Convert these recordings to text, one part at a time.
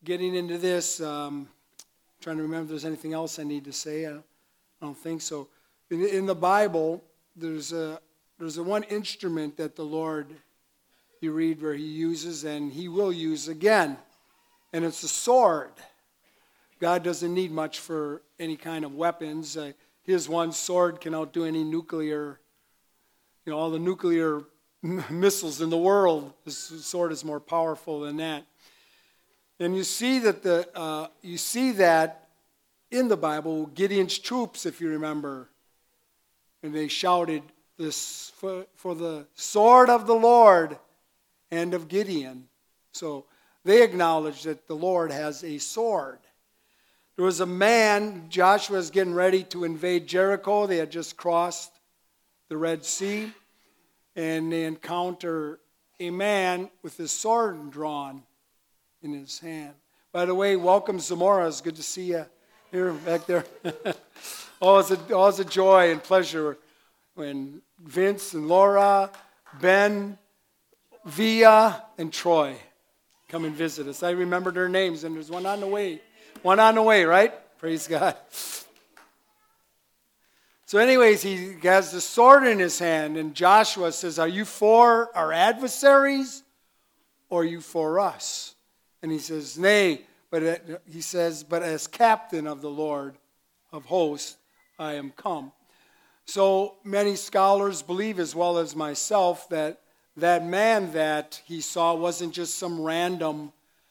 getting into this, trying to remember if there's anything else I need to say. I don't think so. In the Bible, there's a one instrument that the Lord, you read where he uses and he will use again, and it's a sword. God doesn't need much for any kind of weapons. His one sword can outdo any nuclear, all the nuclear missiles in the world. His sword is more powerful than that. And you see that in the Bible, Gideon's troops, if you remember, and they shouted this for the sword of the Lord and of Gideon. So they acknowledge that the Lord has a sword. There was a man, Joshua was getting ready to invade Jericho. They had just crossed the Red Sea, and they encounter a man with his sword drawn in his hand. By the way, welcome Zamora. It's good to see you here back there. Always a joy and pleasure when Vince and Laura, Ben, Via, and Troy come and visit us. I remember their names, and there's one on the way. One on the way, right? Praise God. So anyways, he has the sword in his hand, and Joshua says, are you for our adversaries, or are you for us? And he says, nay, but he says, but as captain of the Lord of hosts, I am come. So many scholars believe, as well as myself, that that man that he saw wasn't just some random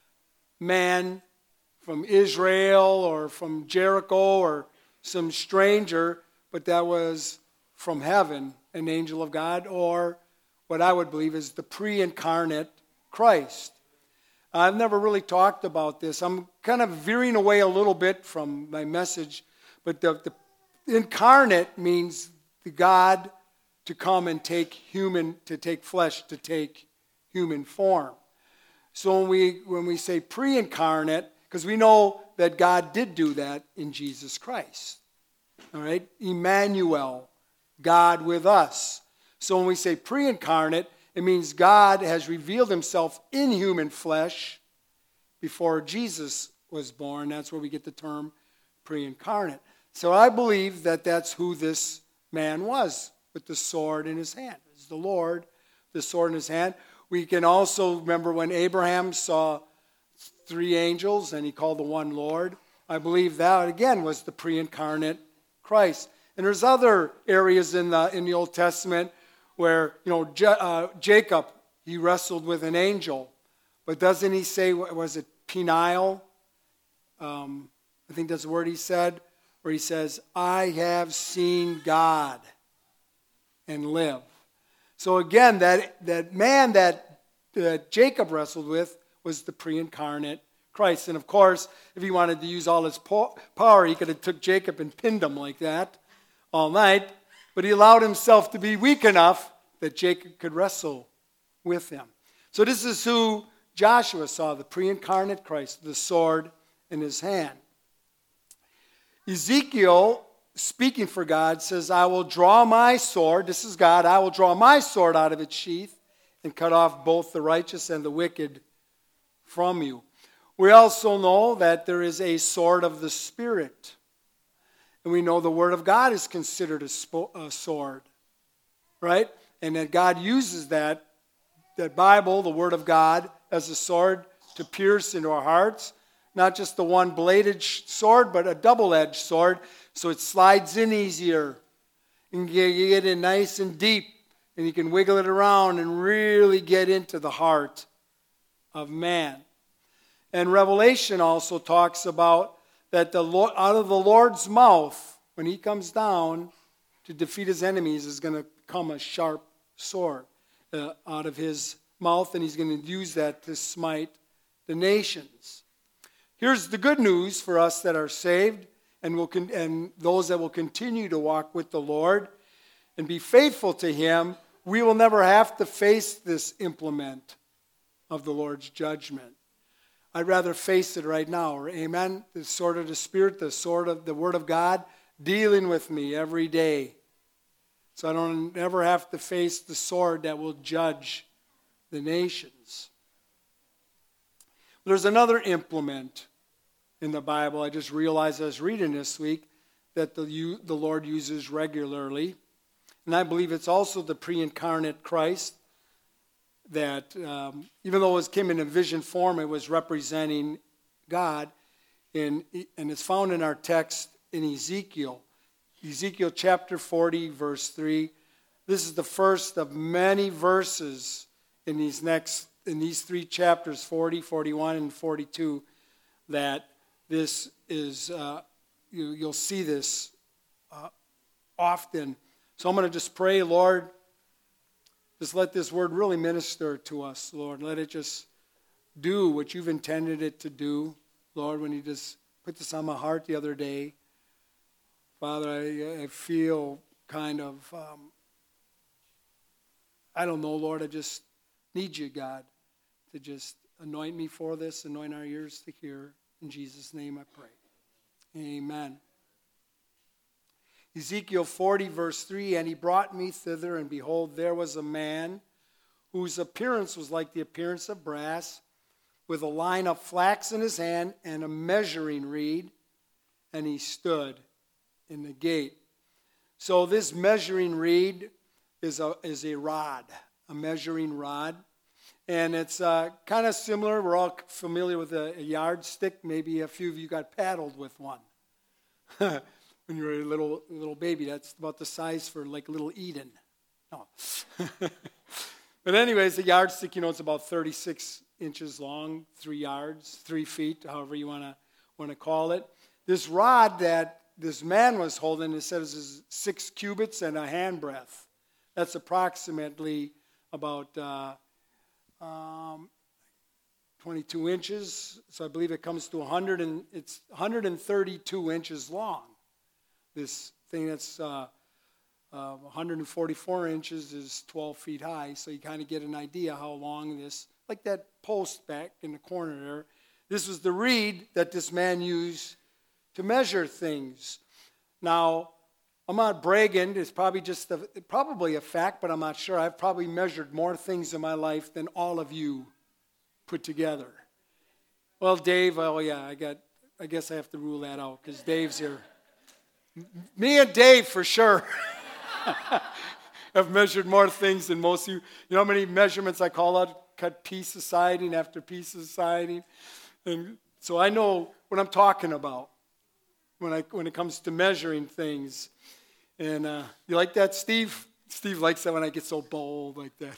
man from Israel or from Jericho or some stranger, but that was from heaven, an angel of God, or what I would believe is the pre-incarnate Christ. I've never really talked about this. I'm kind of veering away a little bit from my message, but the incarnate means the God to come and take flesh, to take human form. So when we say pre-incarnate, because we know that God did do that in Jesus Christ. All right? Emmanuel, God with us. So when we say pre-incarnate, it means God has revealed himself in human flesh before Jesus was born. That's where we get the term pre-incarnate. So I believe that that's who this man was with the sword in his hand. It's the Lord, the sword in his hand. We can also remember when Abraham saw 3 angels and he called the one Lord. I believe that, again, was the pre-incarnate Christ. And there's other areas in the Old Testament where, Jacob, he wrestled with an angel. But doesn't he say, was it Peniel? I think that's the word he said, where he says, I have seen God and live. So again, that man that Jacob wrestled with was the pre-incarnate Christ. And of course, if he wanted to use all his power, he could have took Jacob and pinned him like that all night. But he allowed himself to be weak enough that Jacob could wrestle with him. So this is who Joshua saw, the pre-incarnate Christ, the sword in his hand. Ezekiel, speaking for God, says, I will draw my sword, this is God, I will draw my sword out of its sheath and cut off both the righteous and the wicked from you. We also know that there is a sword of the Spirit. And we know the Word of God is considered a sword, right? And that God uses that Bible, the Word of God, as a sword to pierce into our hearts. Not just the one-bladed sword, but a double-edged sword, so it slides in easier. And you get in nice and deep, and you can wiggle it around and really get into the heart of man. And Revelation also talks about that out of the Lord's mouth, when he comes down to defeat his enemies, is going to come a sharp sword out of his mouth, and he's going to use that to smite the nations. Here's the good news for us that are saved and those that will continue to walk with the Lord and be faithful to him. We will never have to face this implement of the Lord's judgment. I'd rather face it right now. Amen? The sword of the Spirit, the sword of the Word of God, dealing with me every day. So I don't ever have to face the sword that will judge the nations. There's another implement in the Bible I just realized I was reading this week that the Lord uses regularly. And I believe it's also the pre-incarnate Christ that, even though it came in a vision form, it was representing God. And it's found in our text in Ezekiel. Ezekiel chapter 40, verse 3. This is the first of many verses in these three chapters, 40, 41, and 42, that this is, you'll see this often. So I'm going to just pray, Lord, just let this word really minister to us, Lord. Let it just do what you've intended it to do. Lord, when you just put this on my heart the other day, Father, I feel kind of, I don't know, Lord, I just need you, God, to just anoint me for this, anoint our ears to hear. In Jesus' name I pray. Amen. Ezekiel 40, verse 3, and he brought me thither, and behold, there was a man whose appearance was like the appearance of brass, with a line of flax in his hand and a measuring reed, and he stood in the gate. So this measuring reed is a rod, a measuring rod. And it's kind of similar. We're all familiar with a yardstick. Maybe a few of you got paddled with one. When you were a little baby, that's about the size for like little Eden. No. But anyways, the yardstick, it's about 36 inches long, 3 yards, 3 feet, however you want to call it. This rod that this man was holding, it says, is 6 cubits and a handbreadth. That's approximately about 22 inches. So I believe it comes to 132 inches long. This thing that's 144 inches is 12 feet high. So you kind of get an idea how long this, like that post back in the corner there. This was the reed that this man used to measure things. Now, I'm not bragging. It's probably probably a fact, but I'm not sure. I've probably measured more things in my life than all of you put together. Well, Dave, I guess I have to rule that out because Dave's here. Me and Dave, for sure, have measured more things than most of you. You know how many measurements I call out? Cut piece of siding after piece of siding. And so I know what I'm talking about when it comes to measuring things. And you like that, Steve? Steve likes that when I get so bold like that.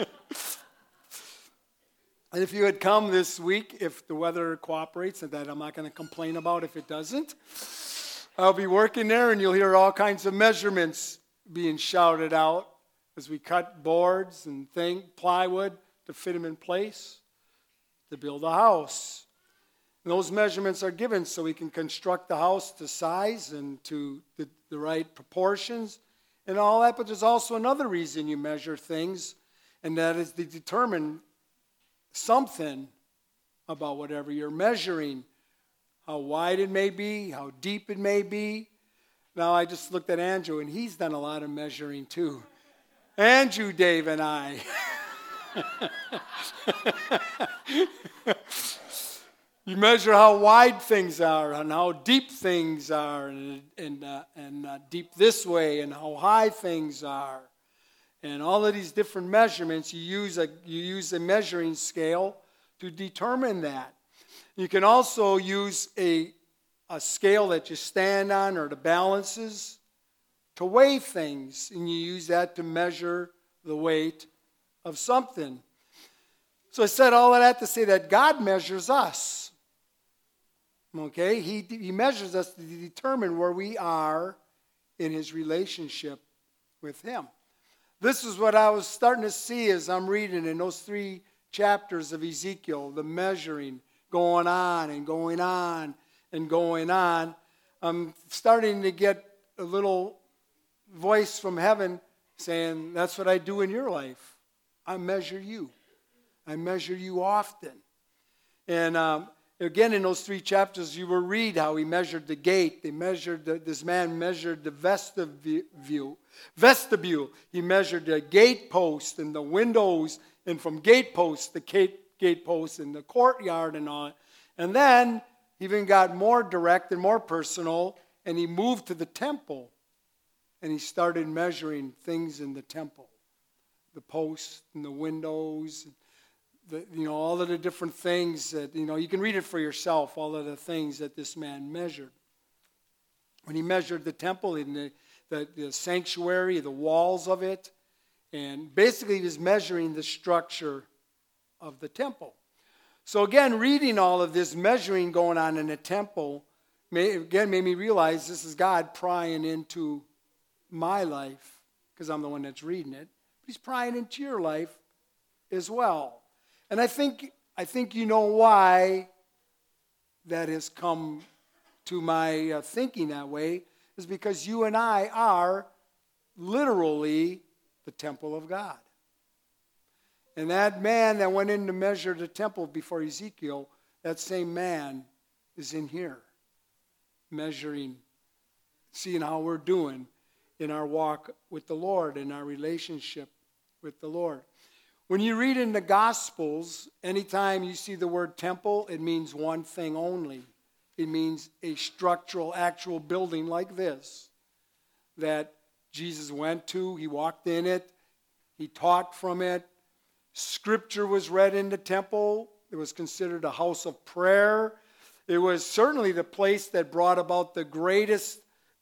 And if you had come this week, if the weather cooperates, and that I'm not going to complain about if it doesn't, I'll be working there, and you'll hear all kinds of measurements being shouted out as we cut boards and plywood to fit them in place to build a house. And those measurements are given so we can construct the house to size and to the right proportions and all that. But there's also another reason you measure things, and that is to determine something about whatever you're measuring. How wide it may be, how deep it may be. Now, I just looked at Andrew, and he's done a lot of measuring too. Andrew, Dave, and I. You measure how wide things are and how deep things are, and deep this way, and how high things are. And all of these different measurements, you use a measuring scale to determine that. You can also use a scale that you stand on or the balances to weigh things, and you use that to measure the weight of something. So I said all of that to say that God measures us. Okay? He measures us to determine where we are in his relationship with him. This is what I was starting to see as I'm reading in those 3 chapters of Ezekiel, the measuring, going on and going on and going on. I'm starting to get a little voice from heaven saying, that's what I do in your life. I measure you. I measure you often. And again, in those 3 chapters, you will read how he measured the gate. This man measured the vestibule. He measured the gate post and the windows, and from gate post to gateposts in the courtyard and all. And then he even got more direct and more personal, and he moved to the temple. And he started measuring things in the temple. The posts and the windows, all of the different things that, you can read it for yourself, all of the things that this man measured. When he measured the temple and the sanctuary, the walls of it, and basically he was measuring the structure of the temple. So again, reading all of this measuring going on in the temple, made me realize this is God prying into my life, because I'm the one that's reading it. But he's prying into your life as well. And I think you know why that has come to my thinking that way, is because you and I are literally the temple of God. And that man that went in to measure the temple before Ezekiel, that same man is in here, measuring, seeing how we're doing in our walk with the Lord, in our relationship with the Lord. When you read in the Gospels, anytime you see the word temple, it means one thing only. It means a structural, actual building like this that Jesus went to. He walked in it. He taught from it. Scripture was read in the temple. It was considered a house of prayer. It was certainly the place that brought about the greatest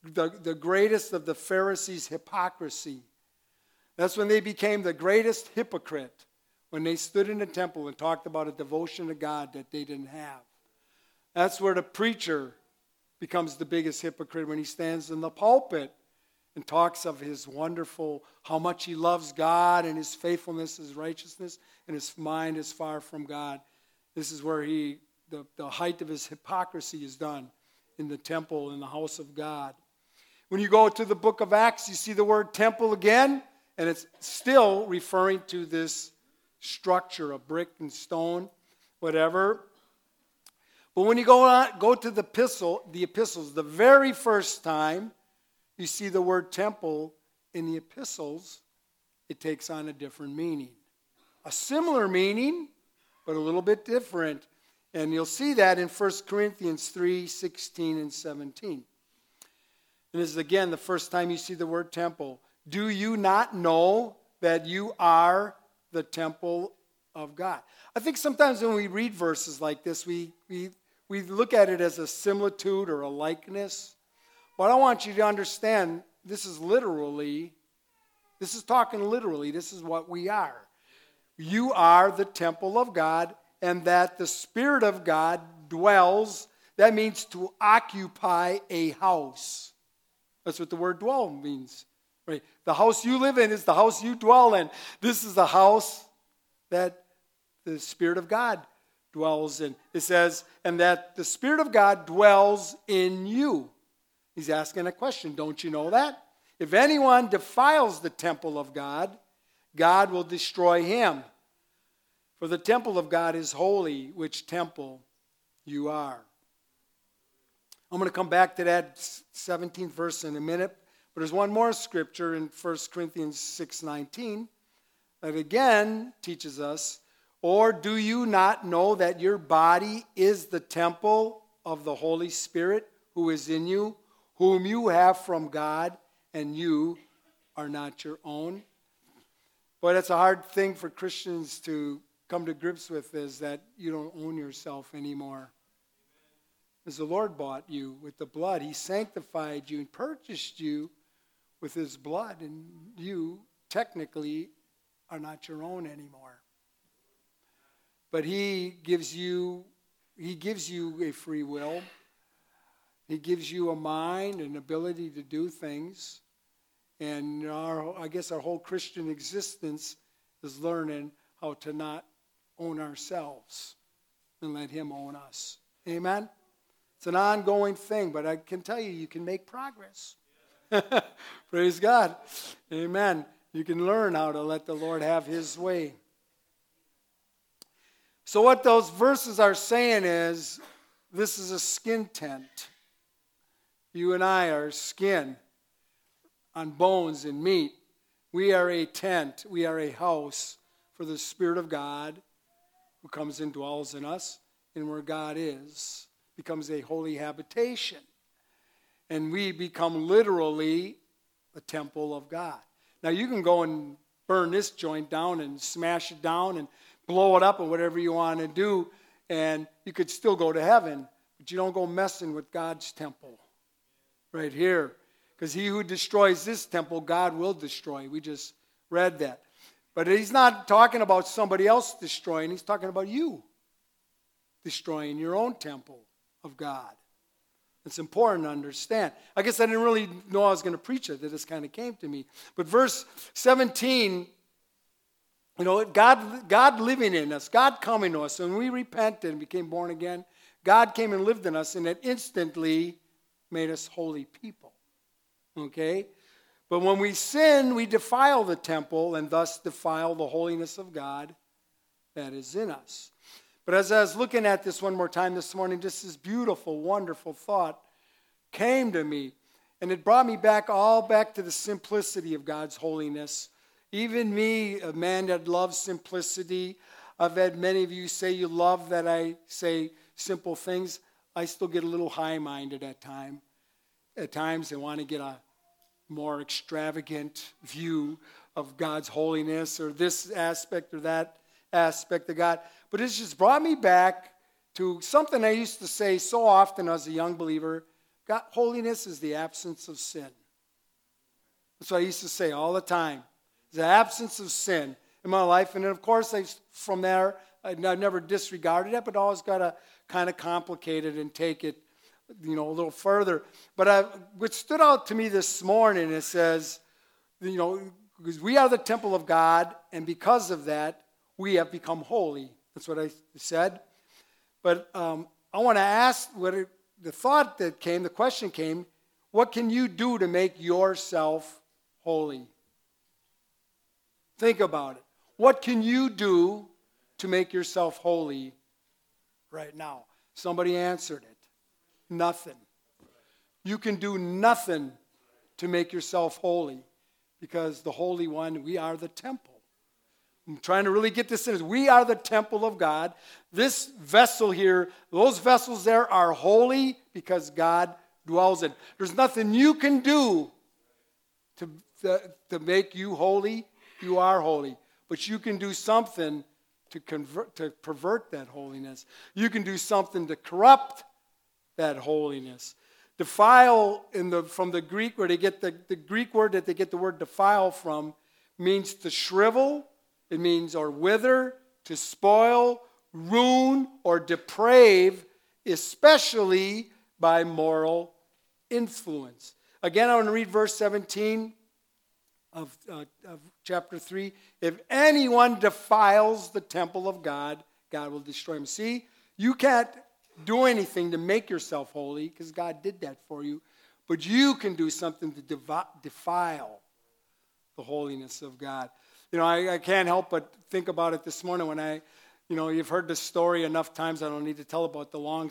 of the Pharisees' hypocrisy. That's when they became the greatest hypocrite, when they stood in the temple and talked about a devotion to God that they didn't have. That's where the preacher becomes the biggest hypocrite, when he stands in the pulpit and talks of his wonderful, how much he loves God and his faithfulness, his righteousness, and his mind is far from God. This is where the height of his hypocrisy is done, in the temple, in the house of God. When you go to the book of Acts, you see the word temple again, and it's still referring to this structure of brick and stone, whatever. But when you go to the epistles, the very first time you see the word temple in the epistles, it takes on a different meaning. A similar meaning, but a little bit different. And you'll see that in 1 Corinthians 3, 16 and 17. And this is again the first time you see the word temple. Do you not know that you are the temple of God? I think sometimes when we read verses like this, we look at it as a similitude or a likeness. But I want you to understand, this is talking literally, this is what we are. You are the temple of God, and that the Spirit of God dwells. That means to occupy a house. That's what the word dwell means. Right? The house you live in is the house you dwell in. This is the house that the Spirit of God dwells in. It says, and that the Spirit of God dwells in you. He's asking a question. Don't you know that? If anyone defiles the temple of God, God will destroy him. For the temple of God is holy, which temple you are. I'm going to come back to that 17th verse in a minute. But there's one more scripture in 1 Corinthians 6:19 that again teaches us, or do you not know that your body is the temple of the Holy Spirit who is in you, whom you have from God, and you are not your own? Boy, that's a hard thing for Christians to come to grips with, is that you don't own yourself anymore. As the Lord bought you with the blood, He sanctified you and purchased you with His blood, and you technically are not your own anymore. But He gives you a free will. He gives you a mind and ability to do things. And I guess our whole Christian existence is learning how to not own ourselves and let Him own us. Amen? It's an ongoing thing, but I can tell you can make progress. Praise God. Amen. You can learn how to let the Lord have His way. So what those verses are saying is, this is a skin tent. You and I are skin on bones and meat. We are a tent. We are a house for the Spirit of God who comes and dwells in us, and where God is, becomes a holy habitation. And we become literally the temple of God. Now you can go and burn this joint down and smash it down and blow it up or whatever you want to do, and you could still go to heaven, but you don't go messing with God's temple right here. Because he who destroys this temple, God will destroy. We just read that. But he's not talking about somebody else destroying. He's talking about you destroying your own temple of God. It's important to understand. I guess I didn't really know I was going to preach it. That just kind of came to me. But verse 17, God living in us, God coming to us. When we repented and became born again, God came and lived in us, and it instantly made us holy people. Okay? But when we sin, we defile the temple and thus defile the holiness of God that is in us. But as I was looking at this one more time this morning, just this beautiful, wonderful thought came to me. And it brought me back to the simplicity of God's holiness. Even me, a man that loves simplicity, I've had many of you say you love that I say simple things. I still get a little high-minded at times. At times I want to get a more extravagant view of God's holiness or this aspect or that aspect of God. But it's just brought me back to something I used to say so often as a young believer. God, holiness is the absence of sin. That's what I used to say all the time. The absence of sin in my life. And then, of course, from there, I never disregarded it, but always got to kind of complicate it and take it, a little further. But what stood out to me this morning, it says, because we are the temple of God, and because of that, we have become holy. That's what I said. But I want to ask, the question came, what can you do to make yourself holy? Think about it. What can you do to make yourself holy right now? Somebody answered it. Nothing. You can do nothing to make yourself holy because the Holy One, we are the temple. I'm trying to really get this in. We are the temple of God. This vessel here, those vessels there are holy because God dwells in. There's nothing you can do to make you holy. You are holy. But you can do something to pervert that holiness. You can do something to corrupt that holiness. Defile from the Greek, where they get the Greek word that they get the word defile from, means to shrivel. It means or wither, to spoil, ruin, or deprave, especially by moral influence. Again, I want to read verse 17 of chapter 3. If anyone defiles the temple of God, God will destroy him. See, you can't do anything to make yourself holy because God did that for you. But you can do something to defile the holiness of God. I can't help but think about it this morning when you've heard the story enough times. I don't need to tell about the long,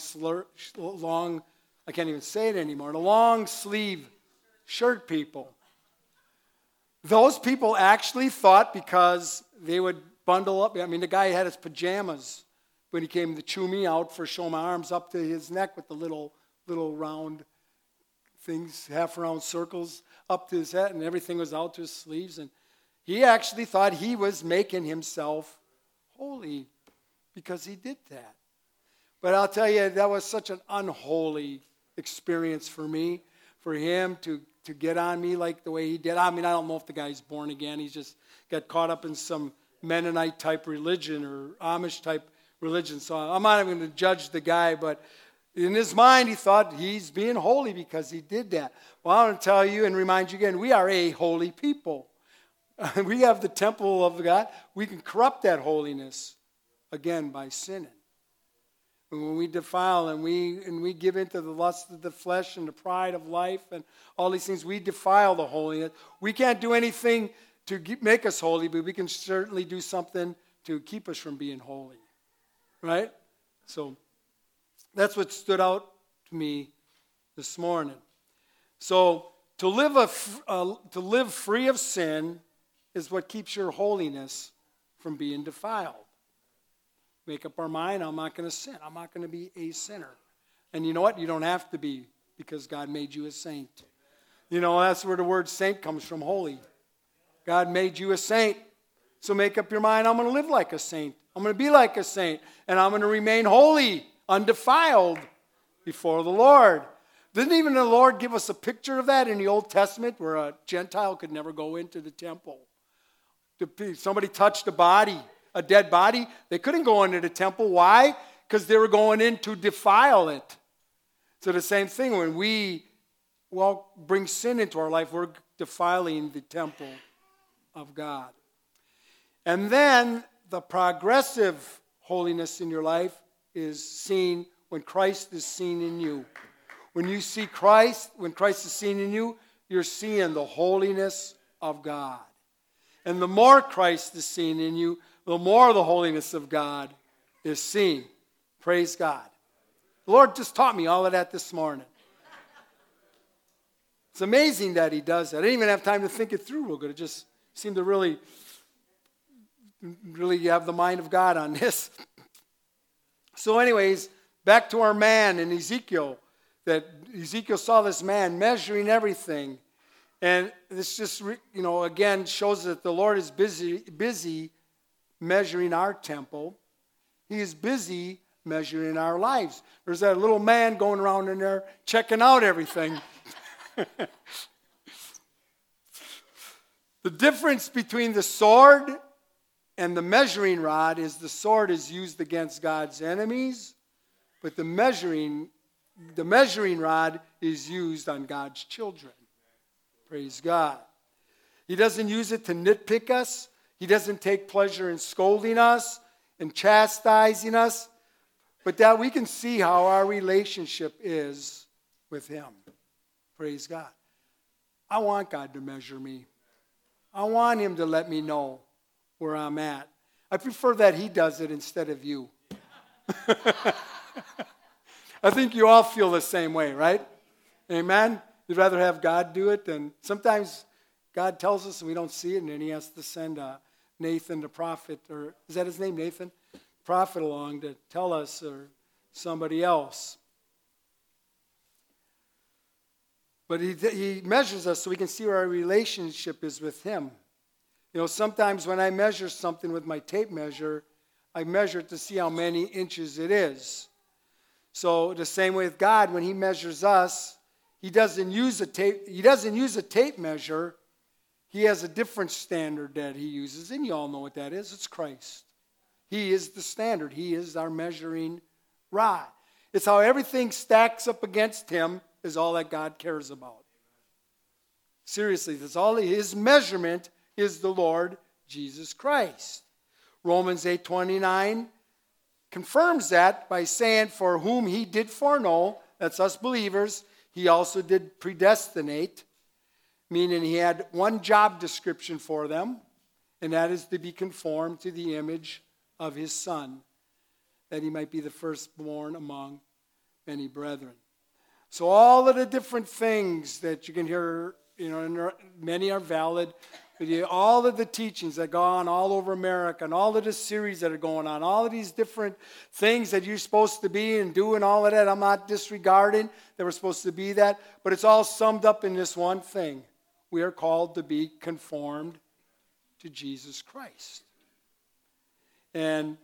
I can't even say it anymore, the long sleeve shirt people. Those people actually thought because they would bundle up. The guy had his pajamas when he came to chew me out for showing my arms up to his neck with the little round things, half round circles up to his head, and everything was out to his sleeves. And he actually thought he was making himself holy because he did that. But I'll tell you, that was such an unholy experience for me, for him to get on me like the way he did. I don't know if the guy's born again. He's just got caught up in some Mennonite-type religion or Amish-type religion. So I'm not even going to judge the guy, but in his mind, he thought he's being holy because he did that. Well, I want to tell you and remind you again, we are a holy people. We have the temple of God. We can corrupt that holiness, again, by sinning. And when we defile and we give into the lust of the flesh and the pride of life and all these things, we defile the holiness. We can't do anything to make us holy, but we can certainly do something to keep us from being holy. Right? So that's what stood out to me this morning. So to live free of sin is what keeps your holiness from being defiled. Make up our mind, I'm not going to sin. I'm not going to be a sinner. And you know what? You don't have to be, because God made you a saint. You know, that's where the word saint comes from, holy. God made you a saint. So make up your mind, I'm going to live like a saint. I'm going to be like a saint. And I'm going to remain holy, undefiled before the Lord. Didn't even the Lord give us a picture of that in the Old Testament, where a Gentile could never go into the temple? Somebody touched a body, a dead body, they couldn't go into the temple. Why? Because they were going in to defile it. So the same thing, when we bring sin into our life, we're defiling the temple of God. And then the progressive holiness in your life is seen when Christ is seen in you. When you see Christ, when Christ is seen in you, you're seeing the holiness of God. And the more Christ is seen in you, the more the holiness of God is seen. Praise God. The Lord just taught me all of that this morning. It's amazing that he does that. I didn't even have time to think it through real good. It just seemed to really have the mind of God on this. So anyways, back to our man in Ezekiel. That Ezekiel saw this man measuring everything. And this just, again shows that the Lord is busy measuring our temple. He is busy measuring our lives. There's that little man going around in there checking out everything. The difference between the sword and the measuring rod is the sword is used against God's enemies, but the measuring rod is used on God's children. Praise God. He doesn't use it to nitpick us. He doesn't take pleasure in scolding us and chastising us, but that we can see how our relationship is with him. Praise God. I want God to measure me. I want him to let me know where I'm at. I prefer that he does it instead of you. I think you all feel the same way, right? Amen? You'd rather have God do it than sometimes God tells us and we don't see it, and then he has to send Nathan the prophet, or is that his name, Nathan? Prophet along to tell us, or somebody else. But he measures us so we can see where our relationship is with him. Sometimes when I measure something with my tape measure, I measure it to see how many inches it is. So the same way with God, when he measures us, he doesn't use a tape measure. He has a different standard that he uses, and you all know what that is. It's Christ. He is the standard. He is our measuring rod. It's how everything stacks up against him is all that God cares about. Seriously, that's all. His measurement is the Lord Jesus Christ. Romans 8:29 confirms that by saying, for whom he did foreknow, that's us believers, he also did predestinate, meaning he had one job description for them, and that is to be conformed to the image of his Son, that he might be the firstborn among many brethren. So all of the different things that you can hear, and many are valid, but all of the teachings that go on all over America, and all of the series that are going on, all of these different things that you're supposed to be and do and all of that, I'm not disregarding that we're supposed to be that, but it's all summed up in this one thing. We are called to be conformed to Jesus Christ. And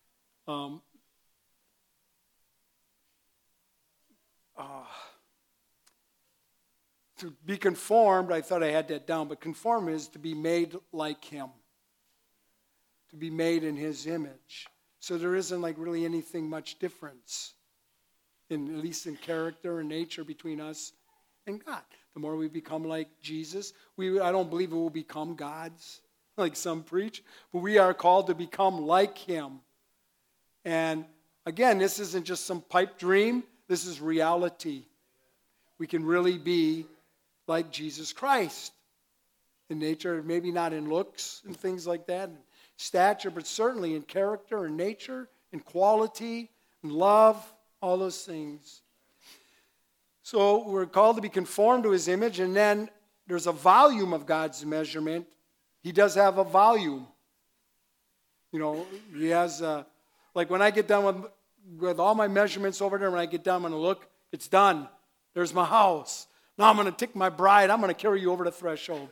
to be conformed, I thought I had that down, but conform is to be made like him. To be made in his image. So there isn't really anything much difference, at least in character and nature, between us and God. The more we become like Jesus, I don't believe we will become gods, like some preach, but we are called to become like him. And again, this isn't just some pipe dream. This is reality. We can really be like Jesus Christ in nature, maybe not in looks and things like that, and stature, but certainly in character and nature, in quality, and love, all those things. So we're called to be conformed to his image, and then there's a volume of God's measurement. He does have a volume. He has Like when I get done with all my measurements over there, when I get done, I'm going to look, it's done. There's my house. Now I'm going to take my bride. I'm going to carry you over the threshold.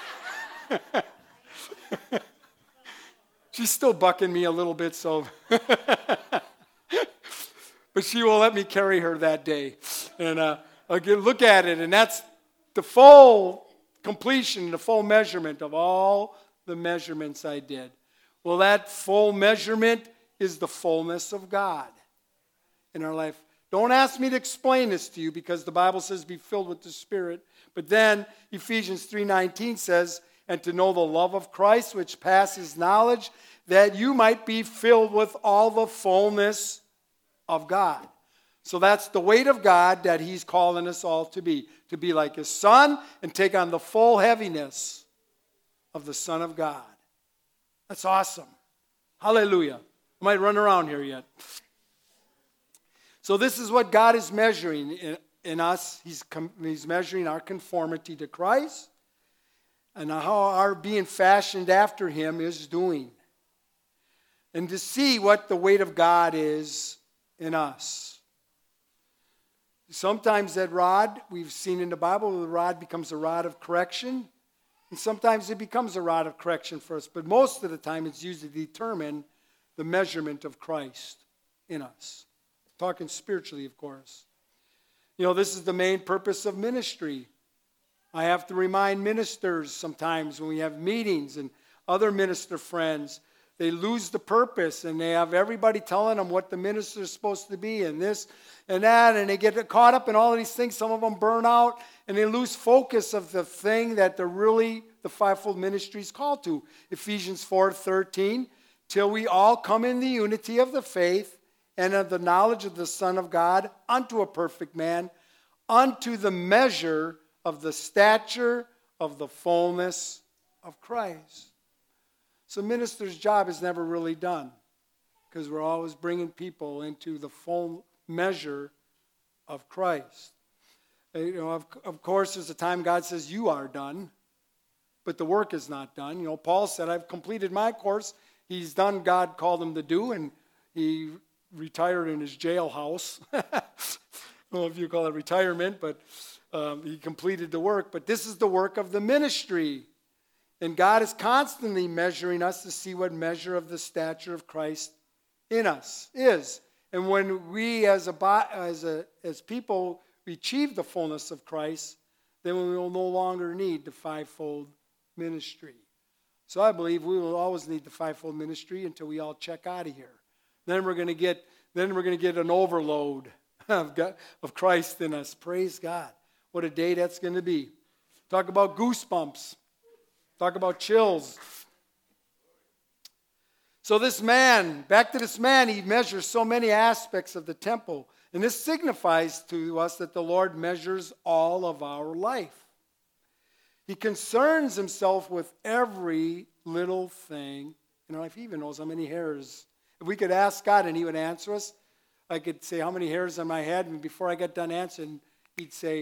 She's still bucking me a little bit, so. But she will let me carry her that day. And I'll look at it, and that's the full completion, the full measurement of all the measurements I did. Well, that full measurement is the fullness of God in our life. Don't ask me to explain this to you because the Bible says be filled with the Spirit. But then Ephesians 3:19 says, and to know the love of Christ which passes knowledge, that you might be filled with all the fullness of God. So that's the weight of God that he's calling us all to be like his Son and take on the full heaviness of the Son of God. That's awesome. Hallelujah. I might run around here yet. So this is what God is measuring in us. He's measuring our conformity to Christ and how our being fashioned after him is doing. And to see what the weight of God is in us. Sometimes that rod, we've seen in the Bible, the rod becomes a rod of correction. And sometimes it becomes a rod of correction for us. But most of the time it's used to determine the measurement of Christ in us. Talking spiritually, of course. You know, this is the main purpose of ministry. I have to remind ministers sometimes when we have meetings and other minister friends, they lose the purpose and they have everybody telling them what the minister is supposed to be and this and that, and they get caught up in all of these things. Some of them burn out and they lose focus of the thing that they're really, the fivefold ministry is called to. Ephesians 4:13, till we all come in the unity of the faith and of the knowledge of the Son of God unto a perfect man, unto the measure of the stature of the fullness of Christ. So minister's job is never really done because we're always bringing people into the full measure of Christ. You know, of course, there's a time God says, you are done, but the work is not done. You know, Paul said, I've completed my course. He's done God called him to do, and he retired in his jailhouse. I don't know if you call it retirement, but he completed the work. But this is the work of the ministry. And God is constantly measuring us to see what measure of the stature of Christ in us is. And when we as people achieve the fullness of Christ, then we will no longer need the fivefold ministry. So I believe we will always need the fivefold ministry until we all check out of here. Then we're going to get an overload of Christ in us. Praise God. What a day that's going to be. Talk about goosebumps. Talk about chills. So this man, back to this man, he measures so many aspects of the temple. And this signifies to us that the Lord measures all of our life. He concerns himself with every little thing in our life. He even knows how many hairs. If we could ask God and he would answer us, I could say how many hairs on my head, and before I got done answering, he'd say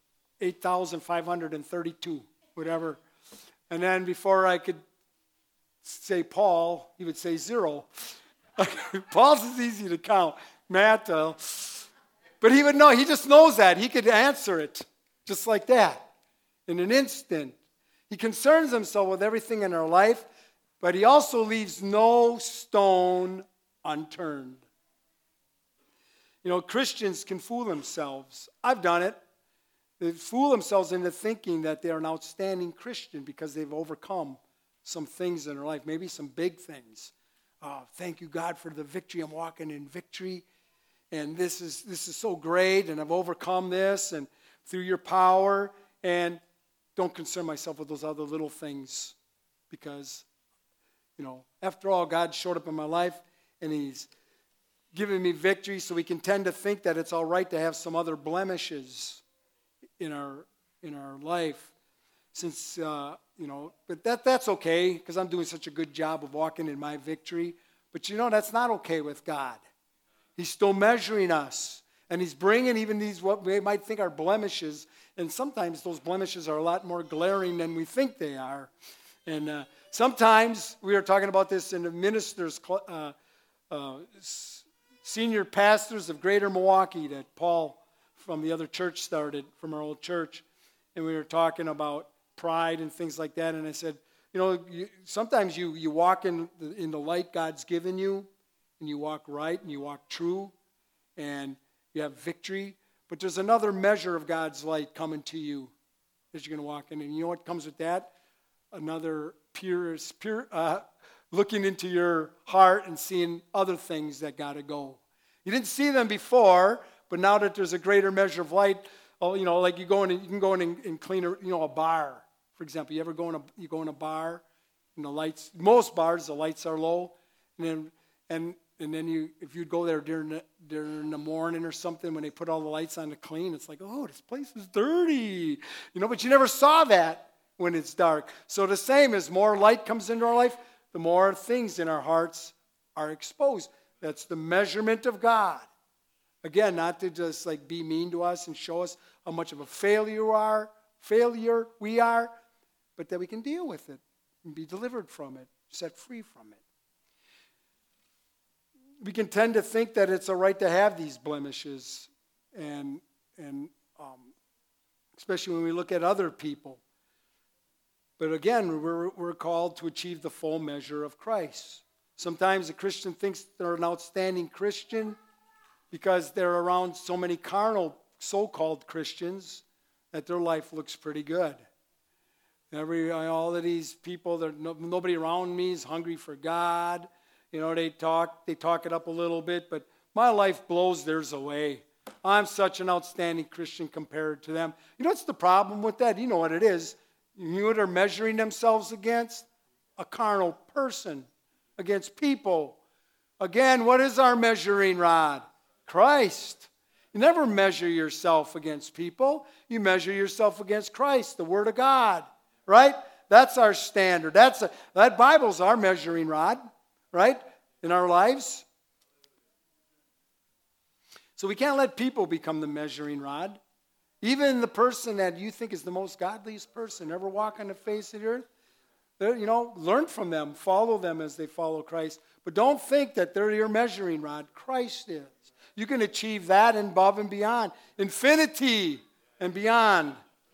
8,532, whatever. And then before I could say Paul, he would say 0. Paul's is easy to count. Matt, but he would know. He just knows that. He could answer it just like that in an instant. He concerns himself with everything in our life, but he also leaves no stone unturned. You know, Christians can fool themselves. I've done it. They fool themselves into thinking that they're an outstanding Christian because they've overcome some things in their life, maybe some big things. Thank you, God, for the victory. I'm walking in victory, and this is so great, and I've overcome this, and through your power, and don't concern myself with those other little things because, you know, after all, God showed up in my life, and he's given me victory, so we can tend to think that it's all right to have some other blemishes in our life, since but that's okay because I'm doing such a good job of walking in my victory. But you know that's not okay with God. He's still measuring us, and he's bringing even these what we might think are blemishes, and sometimes those blemishes are a lot more glaring than we think they are. And sometimes we were talking about this in the ministers' senior pastors of Greater Milwaukee that Paul from the other church started, from our old church, and we were talking about pride and things like that, and I said, sometimes you walk in the light God's given you, and you walk right, and you walk true, and you have victory, but there's another measure of God's light coming to you as you're going to walk in, and you know what comes with that? Another pure looking into your heart and seeing other things that got to go. You didn't see them before, but now that there's a greater measure of light, like you can go in and clean a bar, for example. You ever go in a bar and the lights? Most bars the lights are low, and then if you'd go there during the morning or something when they put all the lights on to clean, it's like, oh, this place is dirty, But you never saw that when it's dark. So the same, as more light comes into our life, the more things in our hearts are exposed. That's the measurement of God. Again, not to just be mean to us and show us how much of a failure we are, but that we can deal with it and be delivered from it, set free from it. We can tend to think that it's all right to have these blemishes, and especially when we look at other people. But again, we're called to achieve the full measure of Christ. Sometimes a Christian thinks they're an outstanding Christian because they're around so many carnal so-called Christians that their life looks pretty good. All of these people, nobody around me is hungry for God. They talk it up a little bit, but my life blows theirs away. I'm such an outstanding Christian compared to them. What's the problem with that? You know what it is. You know what they're measuring themselves against? A carnal person, against people. Again, what is our measuring rod? Christ. You never measure yourself against people. You measure yourself against Christ, the Word of God, right? That's our standard. That Bible's our measuring rod, right, in our lives. So we can't let people become the measuring rod. Even the person that you think is the most godliest person ever walk on the face of the earth, learn from them, follow them as they follow Christ. But don't think that they're your measuring rod. Christ is. You can achieve that and above and beyond. Infinity and beyond.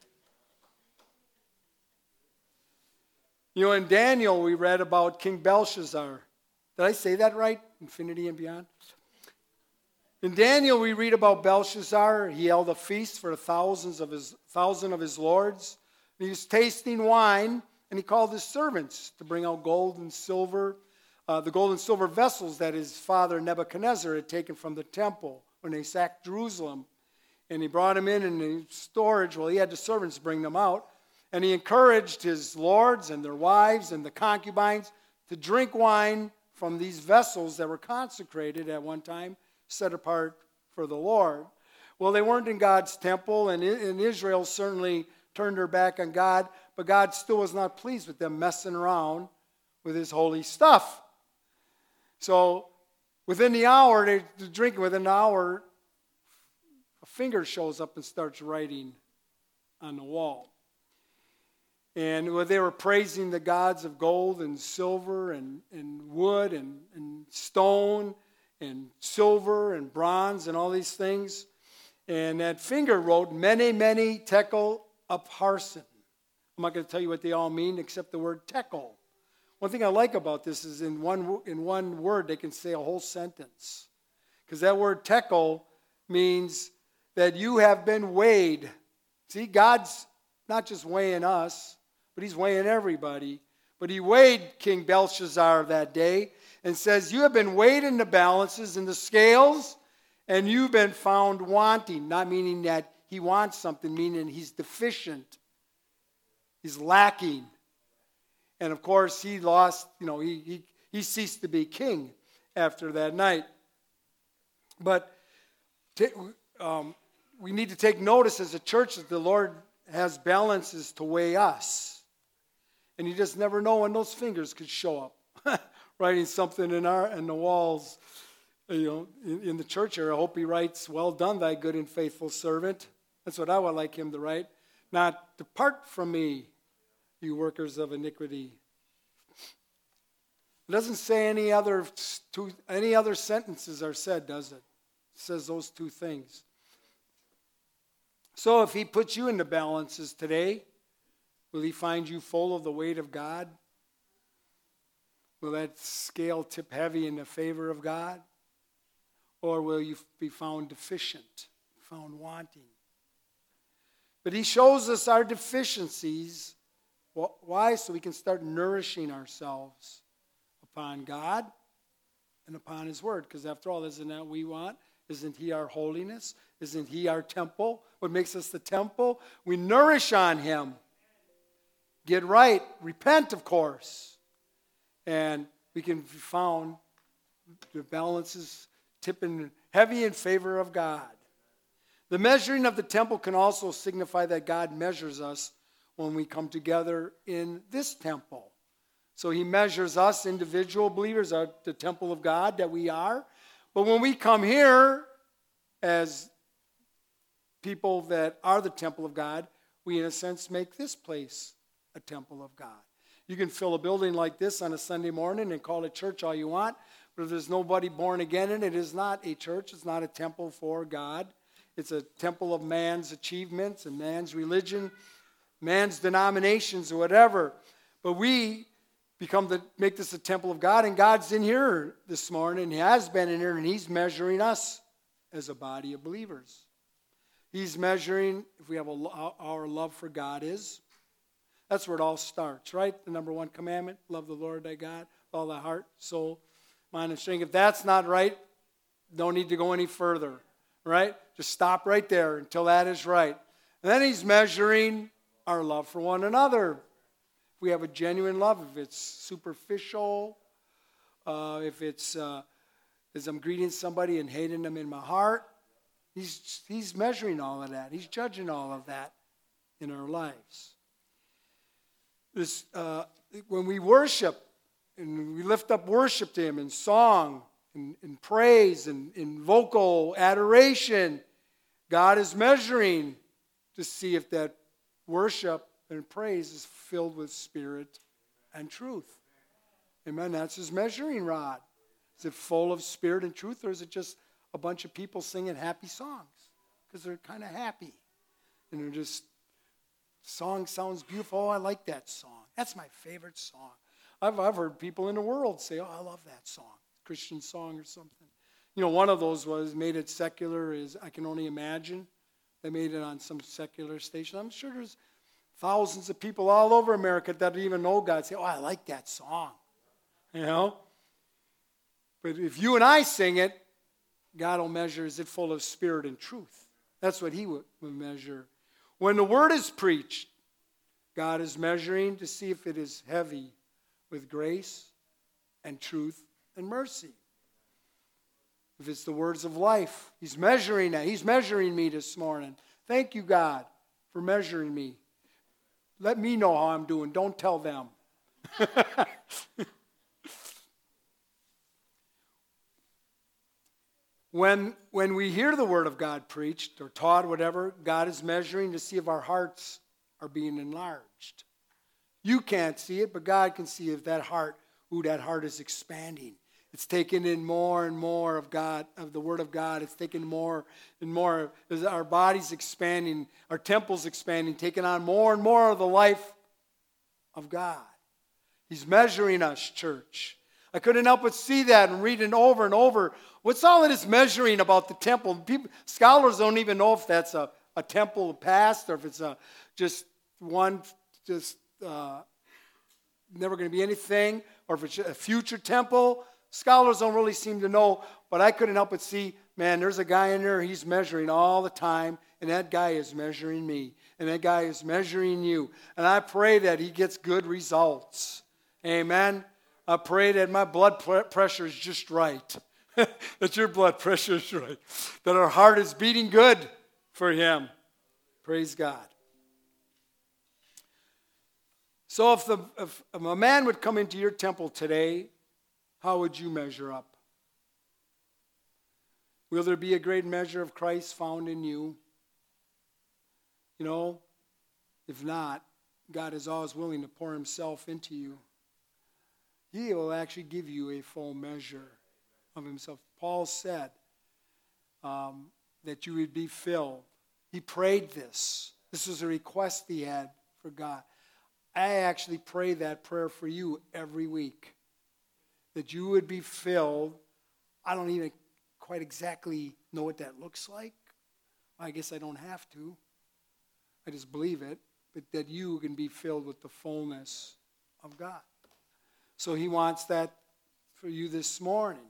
In Daniel we read about King Belshazzar. Did I say that right? Infinity and beyond? In Daniel, we read about Belshazzar. He held a feast for 1,000 of his lords. He was tasting wine, and he called his servants to bring out gold and silver, the gold and silver vessels that his father Nebuchadnezzar had taken from the temple when they sacked Jerusalem. And he brought them in the storage. Well, he had the servants bring them out. And he encouraged his lords and their wives and the concubines to drink wine from these vessels that were consecrated at one time, set apart for the Lord. Well, they weren't in God's temple, and Israel certainly turned their back on God, but God still was not pleased with them messing around with his holy stuff. So within the hour, they're drinking. Within an hour, a finger shows up and starts writing on the wall. And they were praising the gods of gold and silver and wood and stone and silver and bronze and all these things. And that finger wrote, Mene, Mene, Tekel, Upharsin. I'm not going to tell you what they all mean except the word tekel. One thing I like about this is in one word they can say a whole sentence. Because that word tekel means that you have been weighed. See, God's not just weighing us, but he's weighing everybody. But he weighed King Belshazzar that day and says, you have been weighed in the balances and the scales, and you've been found wanting. Not meaning that he wants something, meaning he's deficient. He's lacking. And of course, he lost, he ceased to be king after that night. But we need to take notice as a church that the Lord has balances to weigh us. And you just never know when those fingers could show up, writing something in the walls, in the church area. I hope he writes, well done, thy good and faithful servant. That's what I would like him to write. Not depart from me, you workers of iniquity. It doesn't say any other sentences are said, does it? It says those two things. So if he puts you into balances today, will he find you full of the weight of God? Will that scale tip heavy in the favor of God? Or will you be found deficient, found wanting? But he shows us our deficiencies. Why? So we can start nourishing ourselves upon God and upon his word. Because after all, isn't that what we want? Isn't he our holiness? Isn't he our temple? What makes us the temple? We nourish on him. Get right. Repent, of course. And we can be found, the balance is tipping heavy in favor of God. The measuring of the temple can also signify that God measures us when we come together in this temple. So he measures us, individual believers, the temple of God that we are. But when we come here as people that are the temple of God, we in a sense make this place a temple of God. You can fill a building like this on a Sunday morning and call it church all you want, but if there's nobody born again in it, it is not a church. It's not a temple for God. It's a temple of man's achievements and man's religion, man's denominations or whatever. But we make this a temple of God, and God's in here this morning. He has been in here, and he's measuring us as a body of believers. He's measuring if we have our love for God is. That's where it all starts, right? The number one commandment, love the Lord thy God with all thy heart, soul, mind, and strength. If that's not right, don't need to go any further, right? Just stop right there until that is right. And then he's measuring our love for one another. If we have a genuine love, if it's superficial, if it's as I'm greeting somebody and hating them in my heart, he's measuring all of that. He's judging all of that in our lives. When we worship and we lift up worship to him in song, in praise, and in vocal adoration, God is measuring to see if that worship and praise is filled with spirit and truth. Amen. That's his measuring rod. Is it full of spirit and truth, or is it just a bunch of people singing happy songs? Because they're kind of happy. And they're just, song sounds beautiful. Oh, I like that song. That's my favorite song. I've heard people in the world say, oh, I love that song. Christian song or something. You know, one of those made it secular is I Can Only Imagine. They made it on some secular station. I'm sure there's thousands of people all over America that don't even know God say, oh, I like that song. You know? But if you and I sing it, God will measure, is it full of spirit and truth? That's what he would measure. When the word is preached, God is measuring to see if it is heavy with grace and truth and mercy. If it's the words of life, he's measuring that. He's measuring me this morning. Thank you, God, for measuring me. Let me know how I'm doing. Don't tell them. When we hear the word of God preached or taught, whatever, God is measuring to see if our hearts are being enlarged. You can't see it, but God can see if that heart is expanding. It's taking in more and more of God, of the word of God. It's taking more and more. As our body's expanding, our temple's expanding, taking on more and more of the life of God. He's measuring us, church. I couldn't help but see that and read it over and over. What's all of this measuring about the temple? Scholars don't even know if that's a temple past or if it's never going to be anything, or if it's a future temple. Scholars don't really seem to know, but I couldn't help but see, man, there's a guy in there, he's measuring all the time, and that guy is measuring me, and that guy is measuring you. And I pray that he gets good results. Amen. I pray that my blood pressure is just right, that your blood pressure is right, that our heart is beating good for him. Praise God. So if a man would come into your temple today, how would you measure up? Will there be a great measure of Christ found in you? You know, if not, God is always willing to pour himself into you. He will actually give you a full measure of himself. Paul said that you would be filled. He prayed this. This was a request he had for God. I actually pray that prayer for you every week. That you would be filled. I don't even quite exactly know what that looks like. I guess I don't have to. I just believe it. But that you can be filled with the fullness of God. So he wants that for you this morning.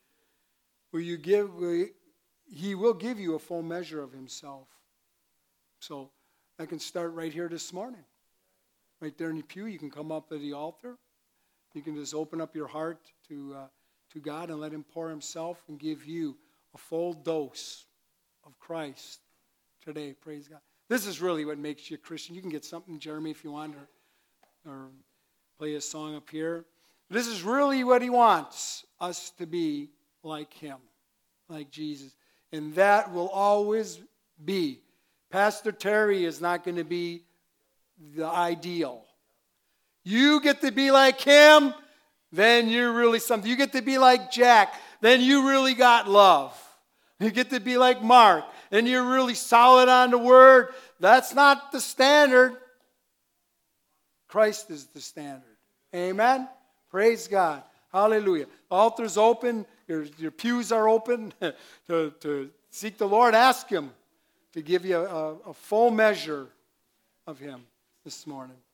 He will give you a full measure of himself. So I can start right here this morning. Right there in the pew, you can come up to the altar. You can just open up your heart to God and let him pour himself and give you a full dose of Christ today. Praise God. This is really what makes you a Christian. You can get something, Jeremy, if you want, or play a song up here. This is really what he wants us to be, like him, like Jesus. And that will always be. Pastor Terry is not going to be the ideal. You get to be like him, then you're really something. You get to be like Jack, then you really got love. You get to be like Mark, and you're really solid on the word. That's not the standard. Christ is the standard. Amen? Praise God. Hallelujah. The altar's open. Your pews are open to seek the Lord. Ask him to give you a full measure of him this morning.